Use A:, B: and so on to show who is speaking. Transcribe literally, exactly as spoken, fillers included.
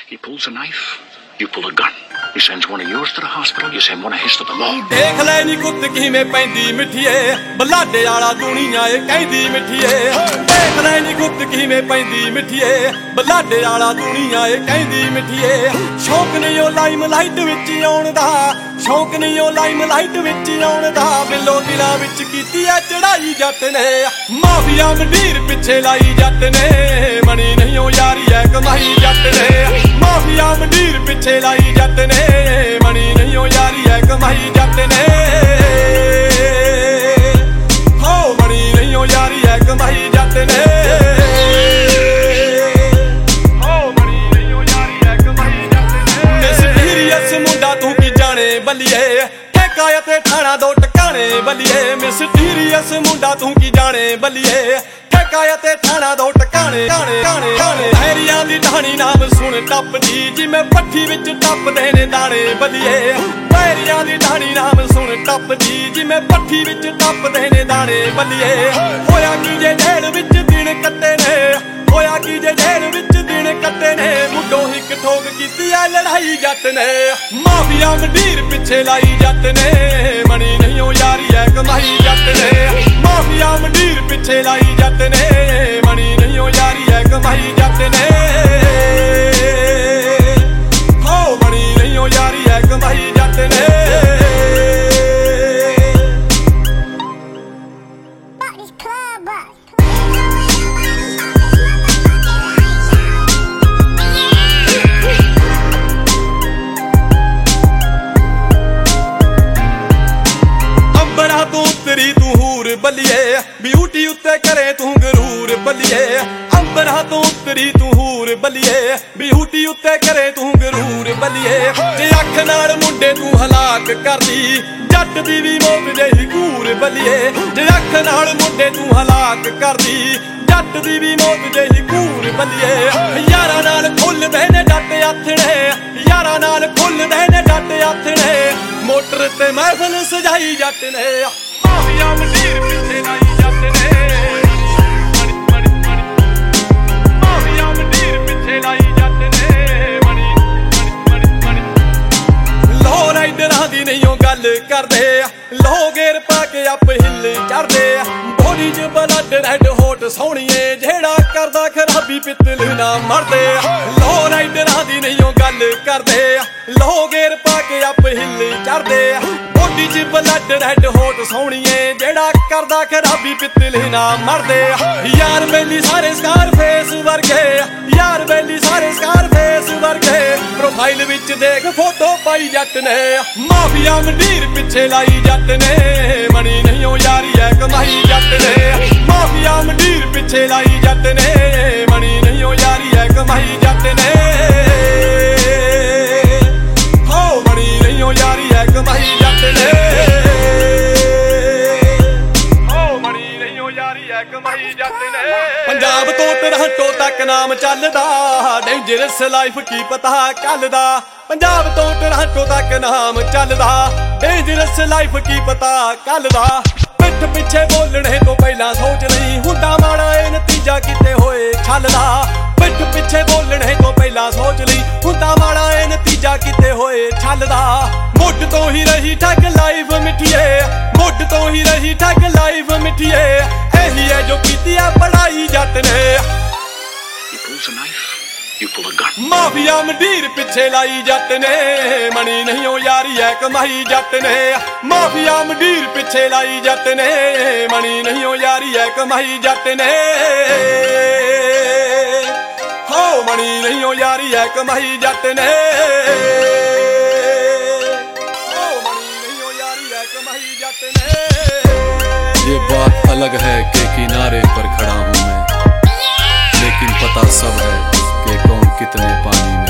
A: He pulls a knife, you pull a gun. He sends one of yours to the hospital, you send one of his to the morgue.
B: देख ले नी कुत्त किवें पैंदी मिठिए बलाडे वाला दुनिया ए कहंदी मिठिए देख ले नी कुत्त किवें पैंदी मिठिए बलाडे वाला दुनिया ए कहंदी मिठिए शौक नहीं ओ लाइम लाइट विच आउण दा शौक नहीं ओ लाइम लाइट विच आउण दा बिलो दिलां विच कीती ऐ चढ़ाई जट ने माफिया मंडीर पिछे लाई जट ने मनी नहीं ओ यारी ऐ कमाई जट ने माफिया मंडीर पिछे लाई जट ने मनी नहीं हो यारी है कमाई जट ने हो मनी नहीं हो यारी है कमाई जट ने हो मनी नहीं हो यारी है कमाई जट ने मिस्टीरियस मुंडा तू की जाने बलिए ठेका ते ठाणा दो टकाने बलिए मिस्टीरियस मुंडा तू की जाने बलिए ठेका ते ठाणा दो टकाने गाने गाने गाने हैरियां दी ढाणी नाम सुन टपदी जिवें पट्ठी विच टपदे ने दाणे बलिए हैरियां दी ढाणी नाम सुन टपदी जिवें पट्ठी विच टपदे ने दाणे बलिए होया की जे जेल विच दिन कट्टे ने होया की जे जेल विच दिन कट्टे ने मुंडो हिक ठोक कीती ऐ लड़ाई जट ने माफिया मंडीर पिछे लाई जट ने मनी नहीं हो यारी ऐ कमाई जट ने माफिया मंडीर पिछे लाई जट ने मनी नहीं हो यारी है कमाई जट ने हो मनी नहीं हो यारी है कमाई जट ने अंबरा तू उतरी तू हूर बलिए ब्यूटी उत्ते करे तू गरूर बलिए अंबरा तू उतरी तू हूर बलिए ब्यूटी उत्ते करे तू गरूर बलिए जे अख नाल मुंडे तू हलाक करदी जट दी भी मौत जही घूर बलिए जे अख नाल मुंडे तू हलाक करदी जट दी भी मौत जही घूर बलिए यारा नाल खुलदे ने जट आथणे यारा नाल खुलदे ने जट आथणे मोटर ते महफिल सजाई जट ने माफिया मंडीर पिछे लाई जट ने माफिया मंडीर पिछे लाई जट ने मनी लो राइडरां दी नहीं ओ गल करदे लो गेर पा के अप हिल चढ़दे बॉडी च ब्लड रेड होट सोहणीए जेड़ा करदा खराबी पित्तल ना मरदे लो राइडरां दी नहीं ओ गल करदे लो गेर पा के अप हिल चढ़दे बॉडी च ब्लड रेड होट सोहणीए जेड़ा करदा खराबी पित्तल ना मरदे यार बेली सारे स्कार फेस वर्गे यार बेली सारे स्कार फेस वर्गे प्रोफाइल विच देख फोटो पाई जट ने माफिया मंडीर पिछे लाई जट ने मनी नहीं हो यारी है कमाई जट ने माफिया मंडीर पिछे लाई जट ने मनी नहीं हो यारी है कमाई जट ने हो मनी नहीं हो यारी है कमाई जट ने हो मनी नहीं हो यारी है कमाई जट ने पंजाब तो टोरंटो तक नाम चलदा डेंजरस लाइफ की पता चलदा पंजाब तो टोरंटो तक नाम चलदा डेंजरस लाइफ की पता चलदा पिठ पिछे बोलने तो पहला सोच नहीं हुंदा माड़ा ए नतीजा किते होए छलदा पिठ पिछे बोलने तो पहला सोच नहीं हुंदा माड़ा ए नतीजा किते होए छलदा मुੱਢ तो ही रही ठग लाइफ मिठिए मुੱਢ तो ही रही ठग लाइफ मिठिए एही है जो कीती है पढ़ाई जट ने
A: He pulls a knife, you pull a gun.
B: Mafia मंडीर पिछे लाई जट ने मनी नहीं हो यारी है कमाई जट ने माफिया मंडीर पिछे लाई जट ने मनी नहीं हो यारी है कमाई जट ने हो मनी नहीं हो यारी है कमाई जट ने हो मनी नहीं हो यारी है कमाई जट ने
C: ये बात अलग है कि किनारे पर खड़ा हूँ मैं लेकिन पता सब है कि कौन कितने पानी में